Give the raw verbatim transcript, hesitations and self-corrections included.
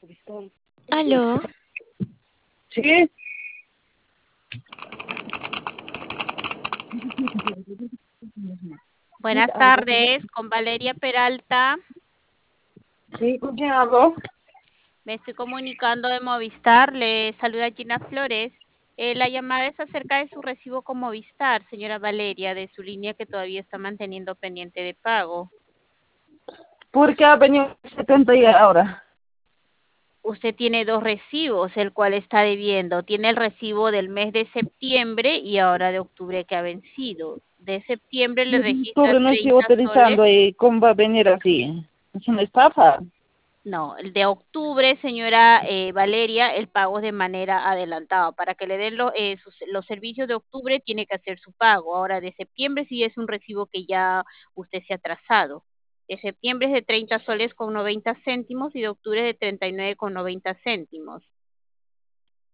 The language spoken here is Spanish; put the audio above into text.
Aló, Sí, buenas tardes, con Valeria Peralta. sí, ¿con quién hablo? Me estoy comunicando de Movistar. Le saluda Gina Flores. Eh, la llamada es acerca de su recibo con Movistar, señora Valeria, de su línea que todavía está manteniendo pendiente de pago. Porque ha venido setenta y ahora. Usted tiene dos recibos, el cual está debiendo. Tiene el recibo del mes de septiembre y ahora de octubre que ha vencido. De septiembre le Yo en registra octubre no estoy treinta soles. utilizando y ¿cómo va a venir así? Es una estafa. No, el de octubre, señora eh, Valeria, el pago es de manera adelantada. Para que le den lo- eh, sus- los servicios de octubre, tiene que hacer su pago. Ahora, de septiembre sí es un recibo que ya usted se ha atrasado. De septiembre es de treinta soles con noventa céntimos y de octubre es de treinta y nueve con noventa céntimos.